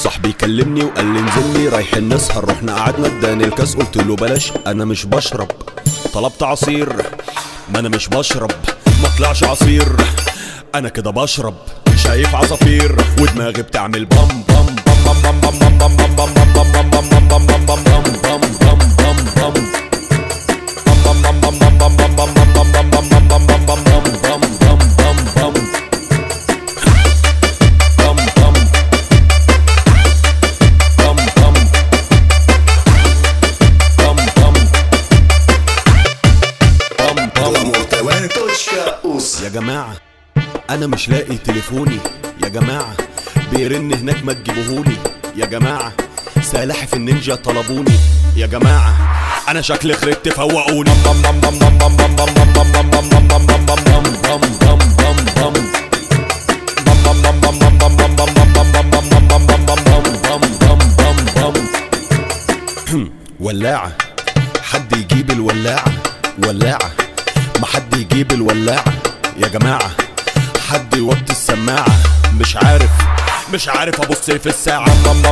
صاحبي كلمني وقال لي انزلني رايحين نسهر، رحنا قعدنا اداني الكاس قلت له بلاش انا مش بشرب. طلبت عصير ما انا مش بشرب، ما طلعش عصير انا كده بشرب. شايف عصافير ودماغي بتعمل بام بام بام بام بام بام بام بام بام بام بام بام بام بام بام بام بام يا جماعة أنا مش لاقي تليفوني، يا جماعة بيرن هناك ما تجيبوهولي، يا جماعة سلاحف النينجا طلبوني، يا جماعة أنا شكلي خربت فوقوني. ولاعة حد يجيب الولاعة، ولاعة ما حد يجيب الولاعة، يا جماعة حد يوطي السماعة. مش عارف ابص في الساعة.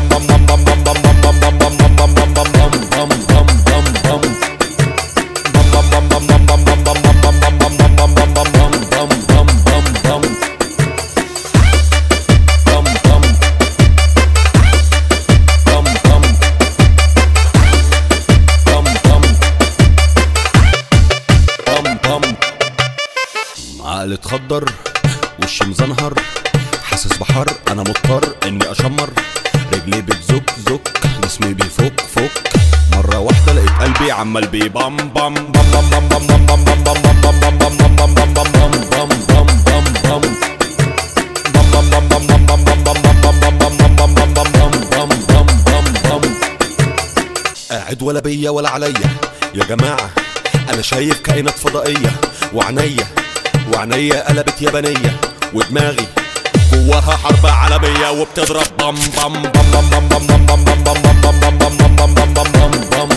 عقلي اتخدر وشي مزنهر، حاسس بحر انا مضطر اني اشمر، رجلي بتزك زك جسمي بيفك فك، مرة واحدة لقيت قلبي عمال بيبام بام بام بام بام بام بام بام بام بام بام بام. قاعد ولا بيا ولا عليا يا جماعة، انا شايف كائنات فضائية وعينيا قلبت يابانية، ودماغي جواها حرب عالمية وبتضرب بام بام بام بام بام بام بام بام بام بام بام بام بام بام بام بام.